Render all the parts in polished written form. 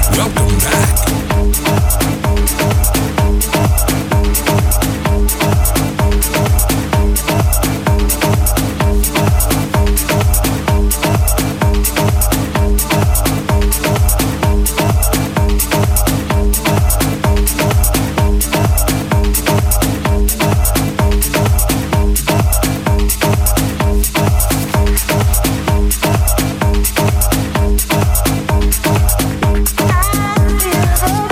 Welcome back. I feel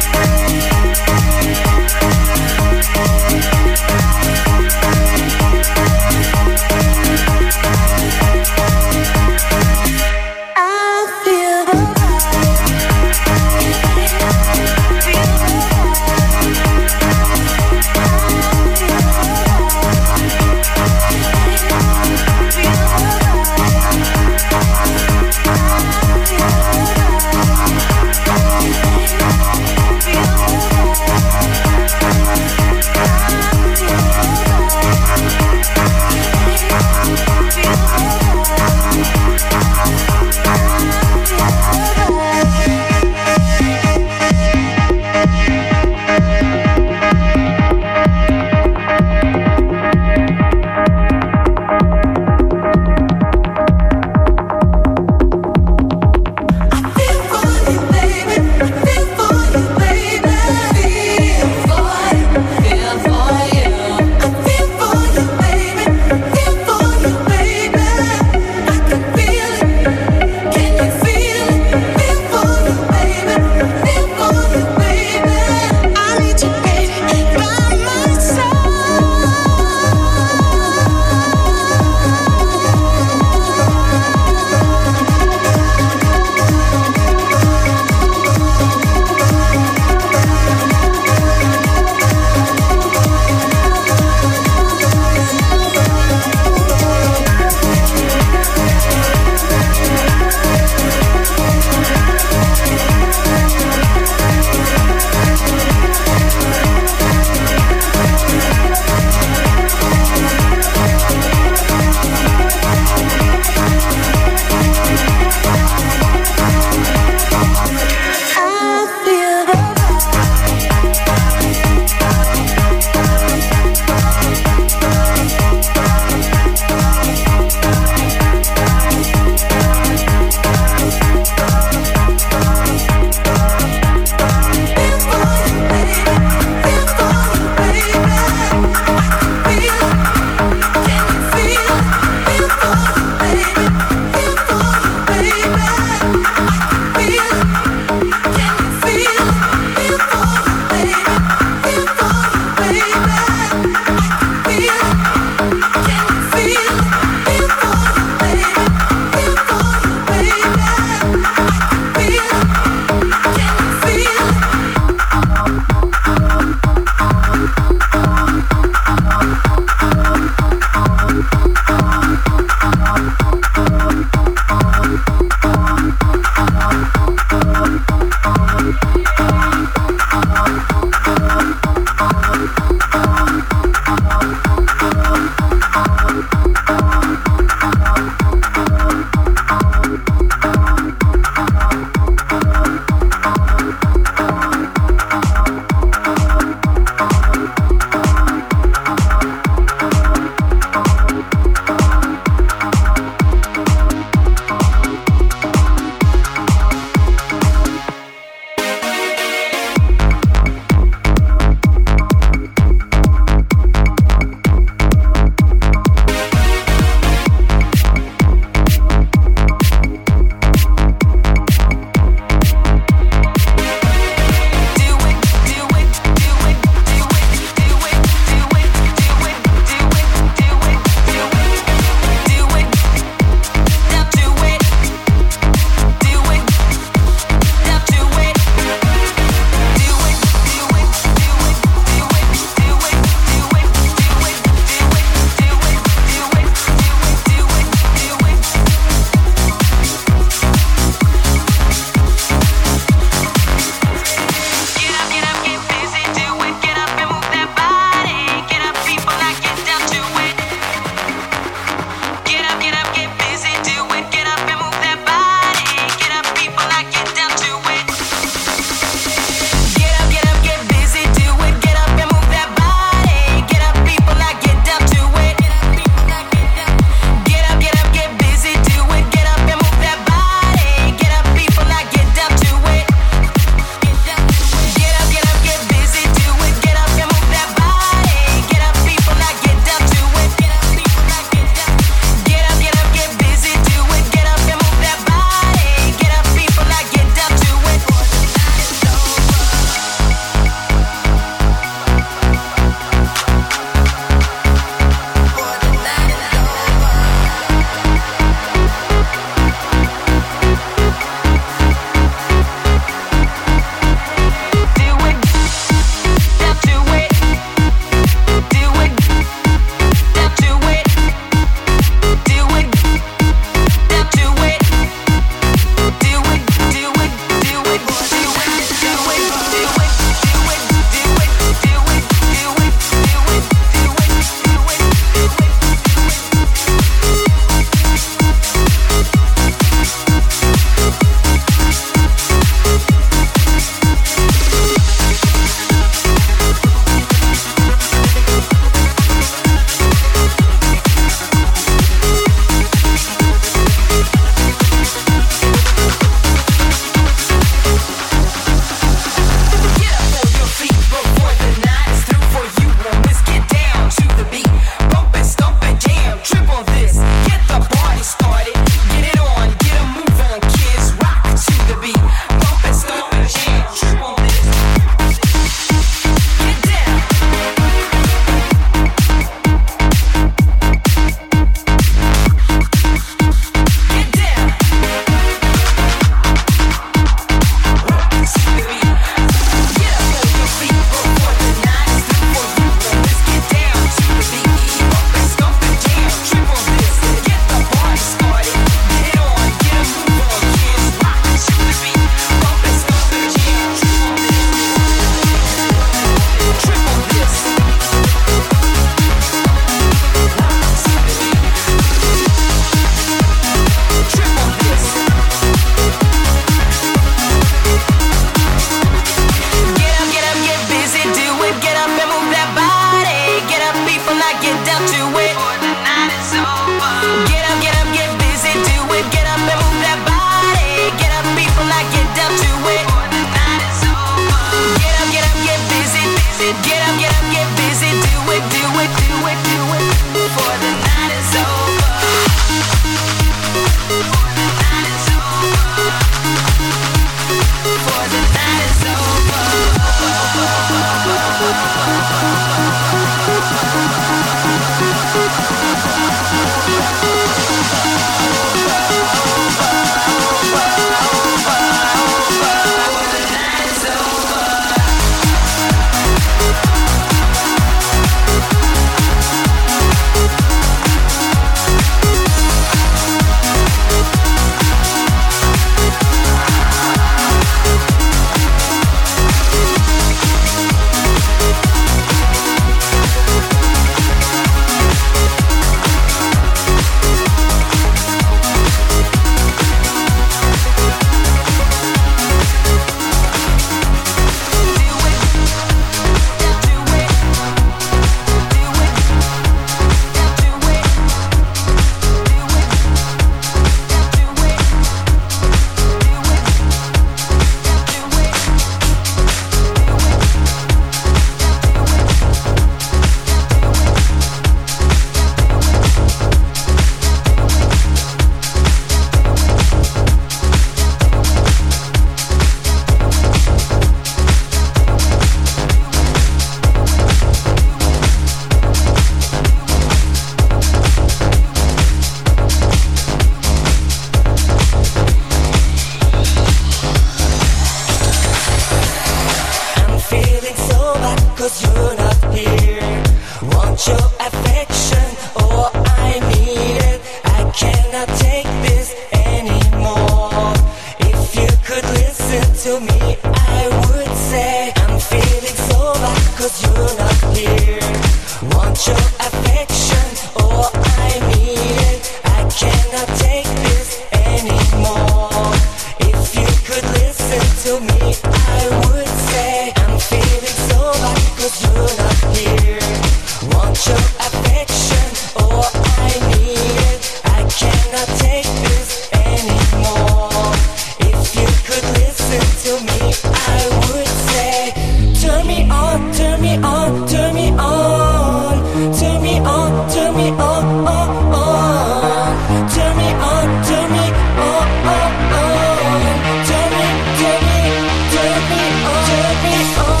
'cause you're not here. Want your affection, oh I need it. I cannot take this anymore. If you could listen to me, I would say I'm feeling so bad 'cause you're not here. Want your affection, oh I need it. I cannot take this anymore. If you could listen to me, I would say I'm feeling so bad 'cause you're not here. Want your affection, oh I need it. I cannot take this anymore. If you could listen to me, I would say turn me on, turn me on, turn me on. Turn me on, turn me on, oh, on. Turn me on, turn me on, oh, on. Turn me, turn me, turn me on, turn me on,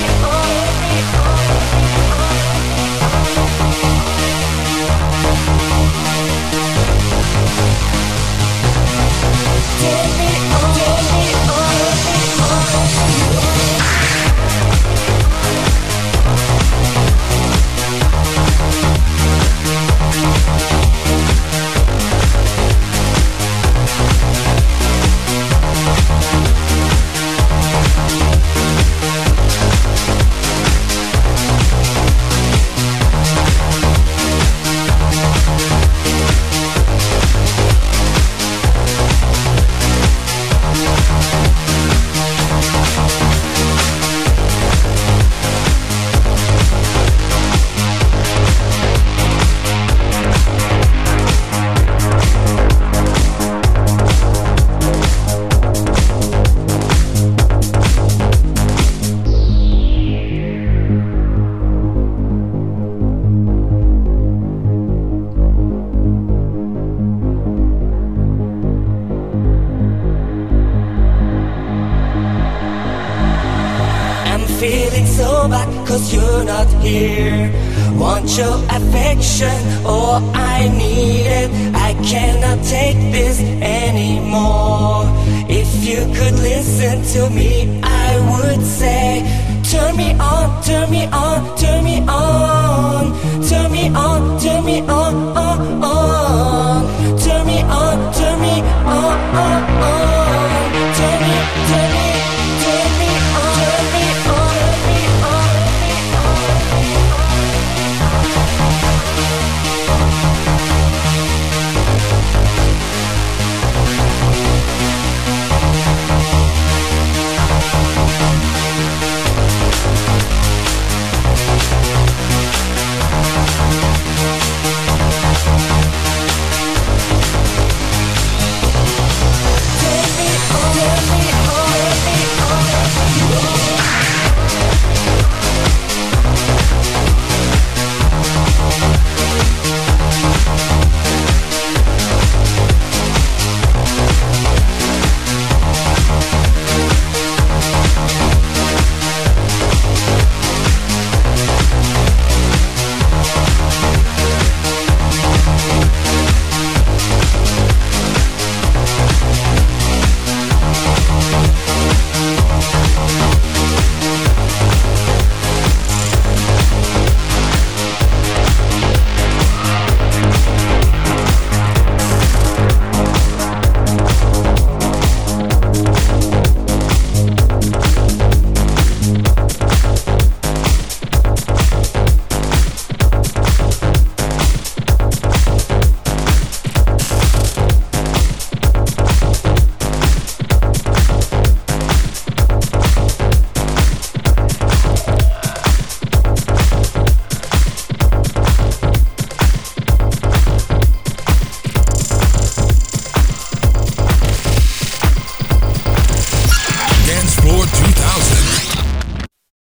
turn me on, turn me feeling so bad 'cause you're not here. Want your affection, oh I need it. I cannot take this anymore. If you could listen to me, I would say